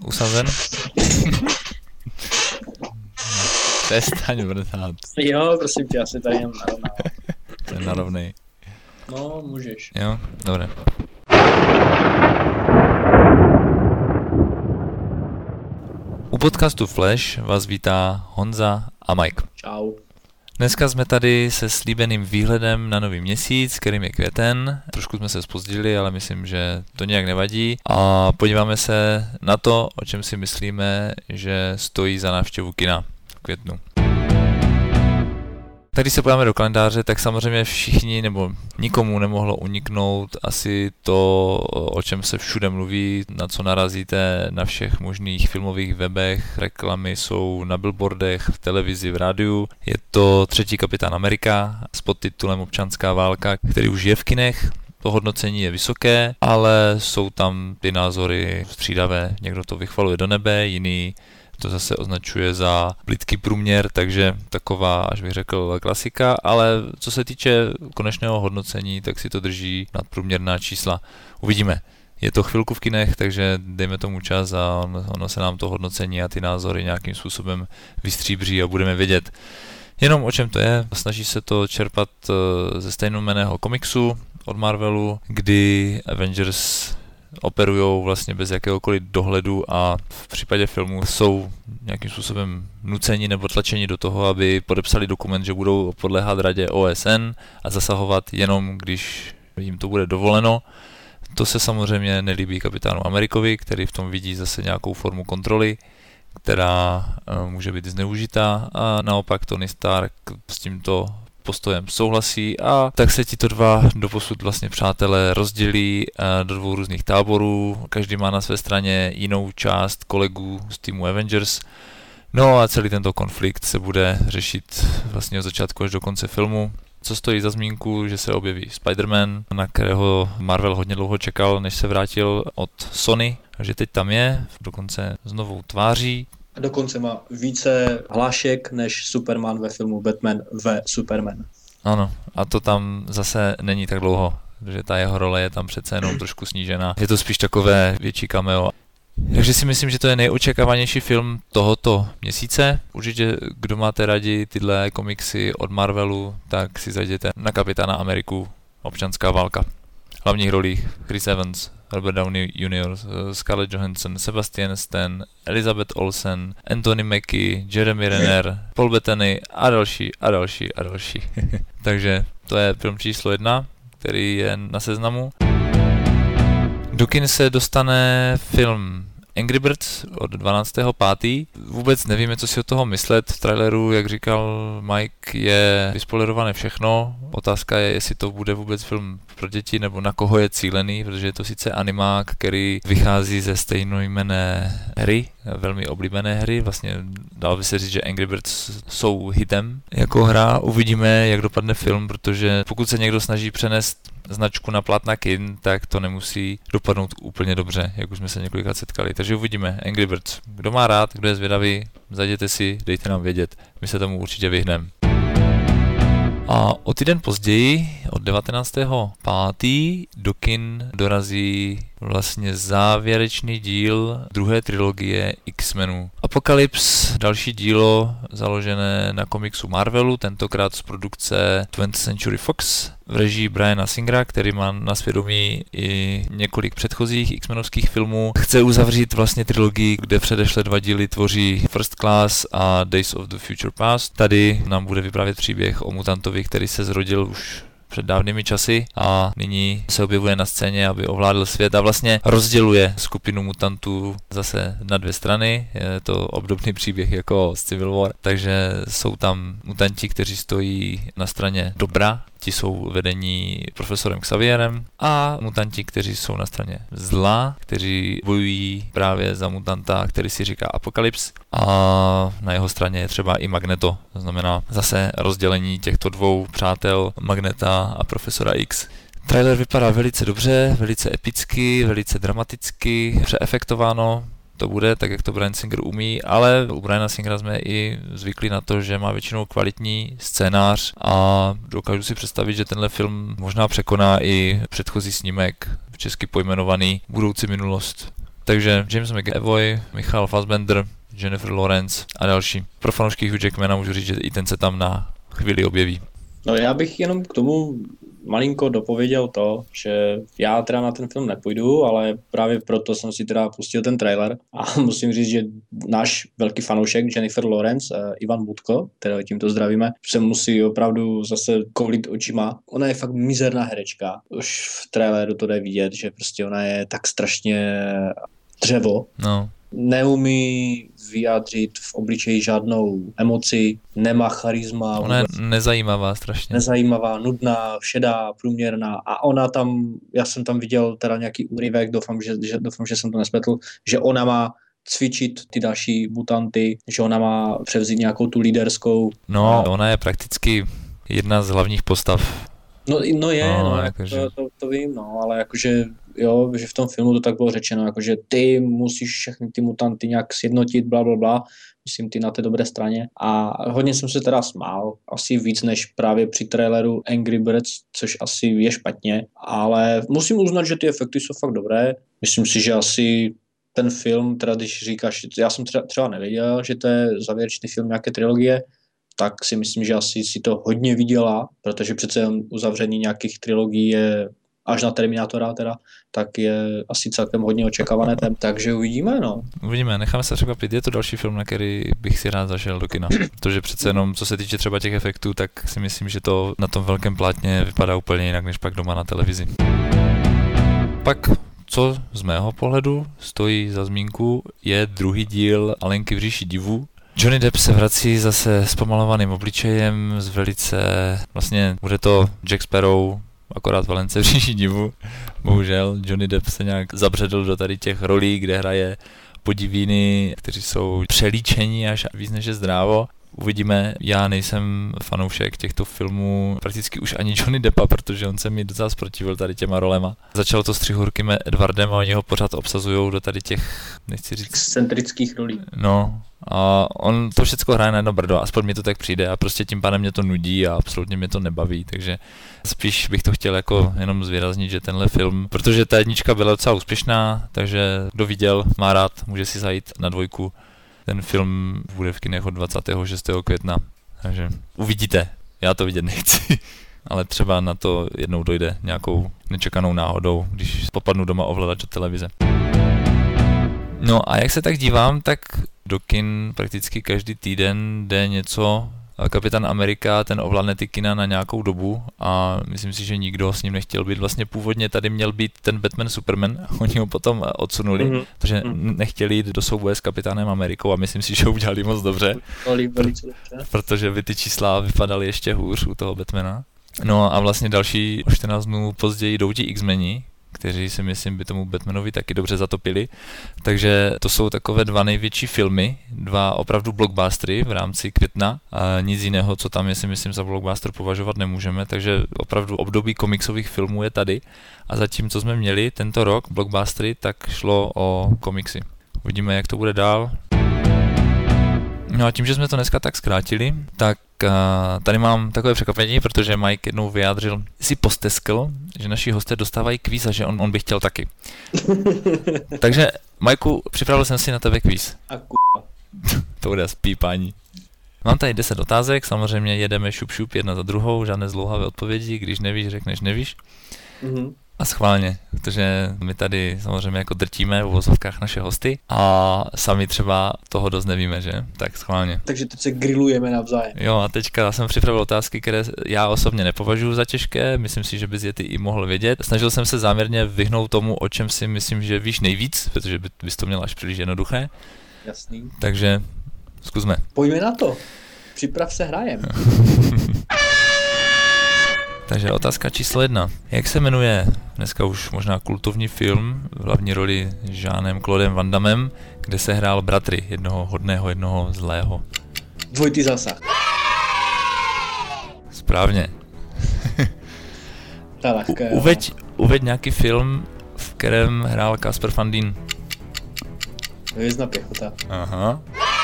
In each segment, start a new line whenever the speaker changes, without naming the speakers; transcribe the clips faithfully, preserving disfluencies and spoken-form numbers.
usazen? Přestaň vrtát.
Jo, prosím tě, asi tady jen narovnávám.
To je narovnej.
No, můžeš.
Jo, dobré. U podcastu Flash vás vítá Honza a Mike.
Čau.
Dneska jsme tady se slíbeným výhledem na nový měsíc, kterým je květen. Trošku jsme se zpozdili, ale myslím, že to nějak nevadí. A podíváme se na to, o čem si myslíme, že stojí za návštěvu kina v květnu. Tak když se podíváme do kalendáře, tak samozřejmě všichni nebo nikomu nemohlo uniknout asi to, o čem se všude mluví, na co narazíte na všech možných filmových webech, reklamy jsou na billboardech, v televizi, v rádiu. Je to Třetí kapitán Amerika s podtitulem Občanská válka, který už je v kinech. To hodnocení je vysoké, ale jsou tam ty názory střídavé. Někdo to vychvaluje do nebe, jiný to zase označuje za plytký průměr, takže taková, až bych řekl, klasika, ale co se týče konečného hodnocení, tak si to drží nadprůměrná čísla. Uvidíme. Je to chvilku v kinech, takže dejme tomu čas a ono se nám to hodnocení a ty názory nějakým způsobem vystříbří a budeme vědět. Jenom o čem to je, snaží se to čerpat ze stejnojmenného komiksu od Marvelu, kdy Avengers operujou vlastně bez jakéhokoliv dohledu a v případě filmu jsou nějakým způsobem nuceni nebo tlačeni do toho, aby podepsali dokument, že budou podléhat radě O S N a zasahovat jenom, když jim to bude dovoleno. To se samozřejmě nelíbí kapitánu Amerikovi, který v tom vidí zase nějakou formu kontroly, která může být zneužitá, a naopak Tony Stark s tímto postojem souhlasí, a tak se tito dva doposud vlastně přátelé rozdělí do dvou různých táborů, každý má na své straně jinou část kolegů z týmu Avengers. No a celý tento konflikt se bude řešit vlastně od začátku až do konce filmu. Co stojí za zmínku, že se objeví Spider-Man, na kterého Marvel hodně dlouho čekal, než se vrátil od Sony, že teď tam je, dokonce s novou tváří.
Dokonce má více hlášek než Superman ve filmu Batman v Superman.
Ano, a to tam zase není tak dlouho, protože ta jeho role je tam přece jenom trošku snížená. Je to spíš takové větší cameo. Takže si myslím, že to je nejočekávanější film tohoto měsíce. Určitě, kdo máte rádi tyhle komiksy od Marvelu, tak si zajděte na Kapitána Ameriku, Občanská válka. V hlavních rolích Chris Evans, Robert Downey junior, Scarlett Johansson, Sebastian Stan, Elizabeth Olsen, Anthony Mackie, Jeremy Renner, Paul Bettany a další a další a další. Takže to je film číslo jedna, který je na seznamu. Do kin se dostane film Angry Birds od dvanáctého pátého Vůbec nevíme, co si od toho myslet. V traileru, jak říkal Mike, je vyspoilerované všechno. Otázka je, jestli to bude vůbec film pro děti, nebo na koho je cílený, protože je to sice animák, který vychází ze stejnojmenné hry, velmi oblíbené hry. Vlastně dalo by se říct, že Angry Birds jsou hitem jako hra. Uvidíme, jak dopadne film, protože pokud se někdo snaží přenést značku na plátna kin, tak to nemusí dopadnout úplně dobře, jak už jsme se několikrát setkali. Takže uvidíme. Angry Birds. Kdo má rád, kdo je zvědavý, zajděte si, dejte nám vědět. My se tomu určitě vyhneme. A o týden později, od devatenáctého pátého do kin dorazí vlastně závěrečný díl druhé trilogie X-menů. Apocalypse, další dílo založené na komiksu Marvelu, tentokrát z produkce twentieth Century Fox v režii Briana Singera, který má na svědomí i několik předchozích X-menovských filmů. Chce uzavřít vlastně trilogii, kde předešlé dva díly tvoří First Class a Days of the Future Past. Tady nám bude vyprávět příběh o mutantovi, který se zrodil už před dávnými časy a nyní se objevuje na scéně, aby ovládl svět a vlastně rozděluje skupinu mutantů zase na dvě strany. Je to obdobný příběh jako z Civil War, takže jsou tam mutanti, kteří stojí na straně dobra, ti jsou vedení profesorem Xavierem, a mutanti, kteří jsou na straně zla, kteří bojují právě za mutanta, který si říká Apocalypse, a na jeho straně je třeba i Magneto, to znamená zase rozdělení těchto dvou přátel, Magneta a profesora X. Trailer vypadá velice dobře, velice epicky, velice dramaticky, přeefektováno. To bude tak, jak to Bryan Singer umí, ale u Briana Singera jsme i zvyklí na to, že má většinou kvalitní scénář a dokážu si představit, že tenhle film možná překoná i předchozí snímek, česky pojmenovaný Budoucí minulost. Takže James McAvoy, Michael Fassbender, Jennifer Lawrence a další. Pro fanoušky Hugh Jackmana můžu říct, že i ten se tam na chvíli objeví.
No já bych jenom k tomu malinko dopověděl to, že já teda na ten film nepůjdu, ale právě proto jsem si teda pustil ten trailer a musím říct, že náš velký fanoušek Jennifer Lawrence, uh, Ivan Budko, teda tímto zdravíme, se musí opravdu zase koulit očima. Ona je fakt mizerná herečka. Už v traileru to jde vidět, že prostě ona je tak strašně dřevo.
No.
Neumí vyjádřit v obličeji žádnou emoci, nemá charisma.
Ona je nezajímavá strašně.
Nezajímavá, nudná, šedá, průměrná a ona tam, já jsem tam viděl teda nějaký úryvek, doufám, že, že, doufám, že jsem to nespletl, že ona má cvičit ty další mutanty, že ona má převzít nějakou tu líderskou.
No, ona je prakticky jedna z hlavních postav.
No, no je,
no,
no,
jakože...
to, to, to vím, no, ale jakože, jo, že v tom filmu to tak bylo řečeno, jakože ty musíš všechny ty mutanty nějak sjednotit, bla, bla, bla, myslím ty na té dobré straně a hodně jsem se teda smál, asi víc než právě při traileru Angry Birds, což asi je špatně, ale musím uznat, že ty efekty jsou fakt dobré, myslím si, že asi ten film, teda když říkáš, já jsem třeba, třeba nevěděl, že to je závěrečný film nějaké trilogie, tak si myslím, že asi si to hodně viděla, protože přece uzavření nějakých trilogií je až na Terminátora teda, tak je asi celkem hodně očekávané tém, takže uvidíme, no.
Uvidíme, necháme se překvapit, je to další film, na který bych si rád zašel do kina, protože přece jenom, co se týče třeba těch efektů, tak si myslím, že to na tom velkém plátně vypadá úplně jinak, než pak doma na televizi. Pak, co z mého pohledu stojí za zmínku, je druhý díl Alenky v říši divů. Johnny Depp se vrací zase s pomalovaným obličejem, z velice, vlastně bude to Jack Sparrow, akorát Valence v říši divu. Bohužel Johnny Depp se nějak zabředl do tady těch rolí, kde hraje podivíny, kteří jsou přelíčení až víc než je zdrávo. Uvidíme, já nejsem fanoušek těchto filmů, prakticky už ani Johnny Deppa, protože on se mi docela zprotivil tady těma rolema. Začalo to s Třihurkým Edwardem a oni ho pořád obsazujou do tady těch, nechci říct...
excentrických rolí.
No, a on to všechno hraje na jedno brdo, aspoň mi to tak přijde a prostě tím pádem mě to nudí a absolutně mě to nebaví, takže spíš bych to chtěl jako jenom zvýraznit, že tenhle film, protože ta jednička byla docela úspěšná, takže kdo viděl, má rád, může si zajít na dvojku. Ten film bude v kinech od dvacátého šestého května, takže uvidíte, já to vidět nechci, ale třeba na to jednou dojde nějakou nečekanou náhodou, když popadnu doma ovladač do televize. No a jak se tak dívám, tak do kin prakticky každý týden jde něco. Kapitán Amerika, ten ovládne ty kina na nějakou dobu a myslím si, že nikdo s ním nechtěl být. Vlastně původně tady měl být ten Batman Superman, oni ho potom odsunuli, mm-hmm. protože nechtěli jít do souboje s Kapitánem Amerikou a myslím si, že ho udělali moc dobře,
pr-
protože by ty čísla vypadaly ještě hůř u toho Batmana. No a vlastně další o čtrnáct dnů později jdou ti X-meni, kteří si myslím by tomu Batmanovi taky dobře zatopili. Takže to jsou takové dva největší filmy, dva opravdu blockbustery v rámci května a nic jiného, co tam je, si myslím za blockbuster považovat nemůžeme, takže opravdu období komiksových filmů je tady a zatím, co jsme měli tento rok blockbustery, tak šlo o komiksy. Uvidíme, jak to bude dál. No a tím, že jsme to dneska tak zkrátili, tak uh, tady mám takové překvapení, protože Mike jednou vyjádřil, si posteskl, že naši hosté dostávají kvíz a že on, on by chtěl taky. Takže, Majku, připravil jsem si na tebe kvíz.
A k***a.
To bude spípání. Mám tady deset otázek, samozřejmě jedeme šup šup jedna za druhou, žádné zdlouhavé odpovědi, když nevíš, řekneš nevíš.
Mm-hmm.
A schválně, protože my tady samozřejmě jako drtíme v uvozovkách naše hosty a sami třeba toho dost nevíme, že? Tak schválně.
Takže teď se grillujeme navzájem.
Jo a teďka jsem připravil otázky, které já osobně nepovažuji za těžké, myslím si, že bys je ty i mohl vědět. Snažil jsem se záměrně vyhnout tomu, o čem si myslím, že víš nejvíc, protože bys to měl až příliš jednoduché.
Jasný.
Takže zkusme.
Pojďme na to. Připrav se, hrajem.
Takže otázka číslo jedna. Jak se jmenuje dneska už možná kultovní film v hlavní roli Jeanem Claudem Van Dammem, kde se hrál bratry, jednoho hodného, jednoho zlého?
Dvojitý zásah.
Správně.
Ta lehké,
U, uveď, uveď nějaký film, v kterém hrál Casper Van Dien.
Hvězdná pěchota.
Aha.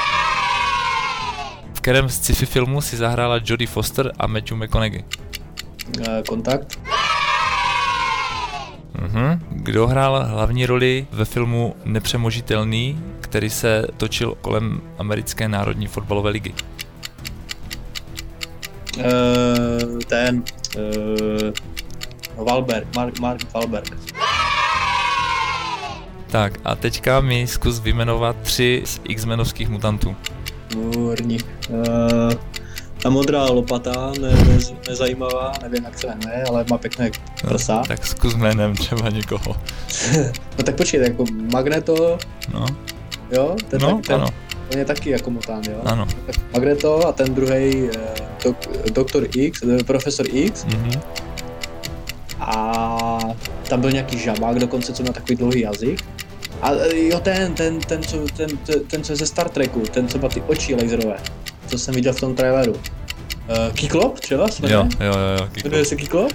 V kterém z sci-fi filmu si zahrála Jodie Foster a Matthew McConaughey?
Kontakt.
Mhm. Kdo hrál hlavní roli ve filmu Nepřemožitelný, který se točil kolem americké národní fotbalové ligy?
Uh, ten... Uh, Wahlberg, Mark, Mark Wahlberg.
Tak a teďka mi zkus vyjmenovat tři z X-menovských mutantů.
Můrní. Uh, ta modrá lopata, ne, ne, nezajímavá, nevím jak se jmenuje, ale má pěkné prsa.
No, tak zkus jménem třeba někoho.
No tak počkej, jako Magneto,
no.
jo, ten,
no,
tak, ten,
ano.
ten je taky jako mutant, jo.
Ano.
Tak Magneto a ten druhej uh, dok, doktor X, profesor X.
Mm-hmm.
A tam byl nějaký žabák dokonce, co má takový dlouhý jazyk. A jo, ten, ten, ten, co, ten, ten, ten, co je ze Star Treku, ten, co má ty oči laserové, co jsem viděl v tom traileru. Uh, Kyklop třeba?
Jo, jo, jo, jo, Kyklop.
Jmenuje se Kyklop?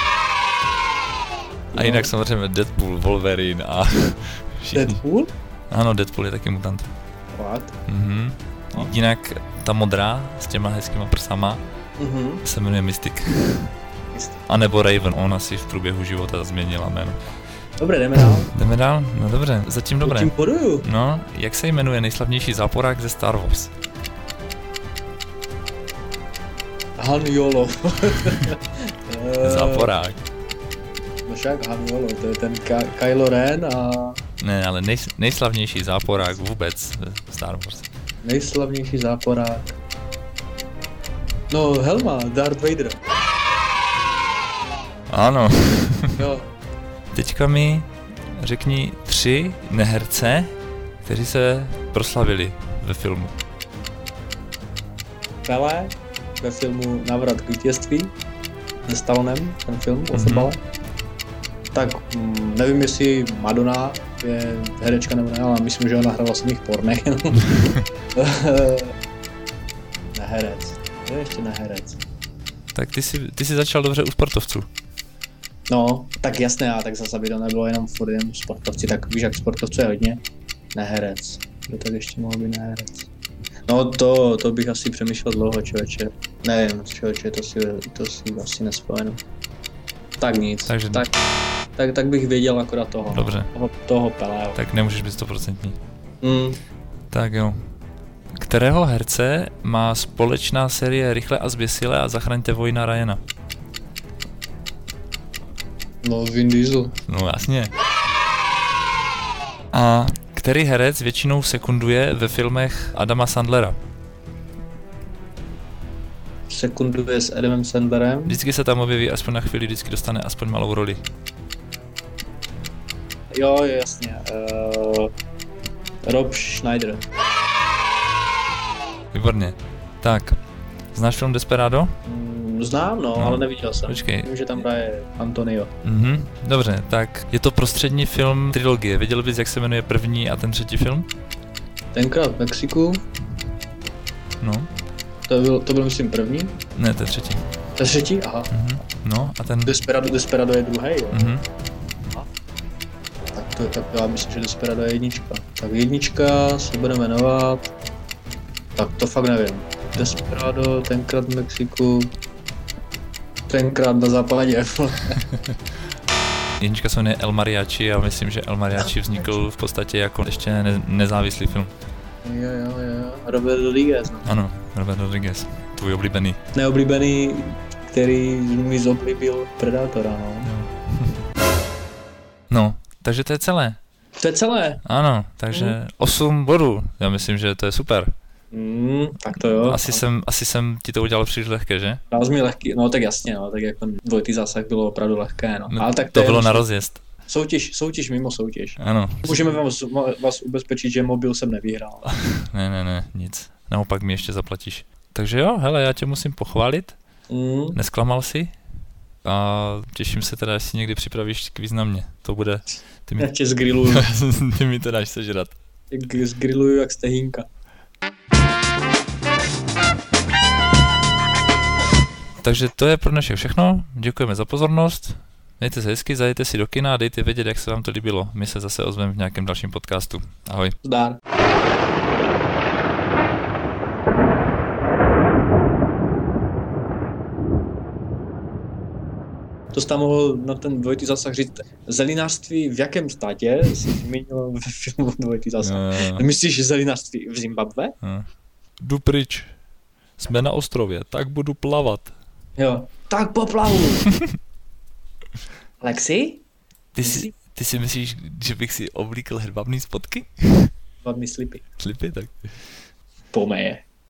A jinak samozřejmě Deadpool, Wolverine a všichni.
Deadpool?
Ano, Deadpool je taky mutant.
Fakt?
Mhm. No. Jinak ta modrá s těma hezkýma prsama
Mhm.
se jmenuje Mystic. A nebo Raven, ona si v průběhu života změnila jméno.
Dobré, jdeme dál.
Jdeme dál? No dobře, zatím dobré.
Tím poduju.
No, jak se jmenuje nejslavnější záporák ze Star Wars?
Han Jolo.
Záporák.
No však Han Jolo, to je ten Ka- Kylo Ren a
Ne, ale nej, nejslavnější záporák vůbec ve Star Wars.
nejslavnější záporák. No, Helma, Darth Vader.
Ano.
Jo.
Teďka mi řekni tři neherce, kteří se proslavili ve filmu.
Pelé ve filmu Návrat k vítězství se Stallonem, ten film o
Mhm.
fotbale. Tak mm, nevím, jestli Madonna je herečka nebo ne, ale myslím, že ona hrála v samých pornech. Neherec. To je ještě neherec.
Tak ty jsi, ty jsi začal dobře u sportovců.
No, tak jasné, a tak zase by to nebylo jenom furt jenom sportovci, tak víš, jak sportovců je hodně. Neherec. Kdo tak ještě mohl být neherec? No to, to bych asi přemýšlel dlouho, člověče. Nevím, člověče, to si, to si asi nespomenu. Tak nic.
Takže
tak, tak, tak bych věděl akorát toho.
Dobře.
Toho, toho Pelého.
Tak nemůžeš být stoprocentní.
Mm.
Tak jo. Kterého herce má společná série Rychle a zběsile a Zachraňte Vojna Ryana?
No, Vin Diesel.
No jasně. A který herec většinou sekunduje ve filmech Adama Sandlera?
Sekunduje s Adamem Sandlerem.
Vždycky se tam objeví aspoň na chvíli, vždycky dostane aspoň malou roli.
Jo, jasně. Uh, Rob Schneider.
Výborně. Tak, znáš film Desperado?
Mm, znám, no,
No.
ale neviděl jsem.
Počkej.
Vím, že tam hraje Antonio.
Mhm, dobře, tak je to prostřední film trilogie. Věděl bys, jak se jmenuje první a ten třetí film?
Tenkrát v Mexiku,
No,
to byl, to byl myslím první.
ne, to je třetí.
To je třetí? Aha.
Mhm. No, a ten...
Desperado, Desperado je druhý, jo?
Mhm.
Tak to tak já myslím, že Desperado je jednička. Tak jednička se bude jmenovat... Tak to fakt nevím. Desperado, tenkrát v Mexiku... Tenkrát na západě.
Jednička se jmenuje El Mariachi a myslím, že El Mariachi vznikl v podstatě jako ještě ne- nezávislý film.
Jo, jo, jo. Robert Rodriguez. No.
Ano, Robert Rodriguez, tvůj oblíbený.
Neoblíbený, který mi zoblíbil Predátora, no.
No, takže to je celé.
To je celé.
Ano, takže
Mm.
osm bodů. Já myslím, že to je super.
Mm, tak to jo.
Asi jsem, asi jsem ti to udělal příliš lehké, že?
Dal jsi mi lehký, no tak jasně, no, tak jako dvojitý zásah bylo opravdu lehké, no.
No,
Ale tak
to
je
bylo
jenom
na rozjezd.
Soutěž, soutěž mimo soutěž.
Ano.
Můžeme vás, vás ubezpečit, že mobil jsem nevyhrál.
Ne, ne, ne, nic. Naopak mi ještě zaplatíš. Takže jo, hele, já tě musím pochválit.
Mm.
Nesklamal jsi. A těším se teda, jestli někdy připravíš kvíz na mě. To bude... Ty mi,
Já tě zgrilluju.
ty mi to dáš sežrat.
Tě zgrilluju jak stehínka.
Takže to je pro dnešek všechno. Děkujeme za pozornost. Mějte se hezky, zajděte si do kina a dejte vědět, jak se vám to líbilo. My se zase ozveme v nějakém dalším podcastu. Ahoj.
Zdár. to jsi tam mohl na ten dvojitý zásah říct. Zelinářství v jakém státě jsi zmínil ve filmu dvojitý zásah? No. Myslíš zelinářství v Zimbabwe?
No. Jdu pryč. Jsme na ostrově, tak budu plavat.
Jo, tak poplavu. Lexi?
Ty si, ty si myslíš, že bych si oblíkl hedvábný spotky?
Hedvábný slipy.
Slipy, tak.
Pomeje.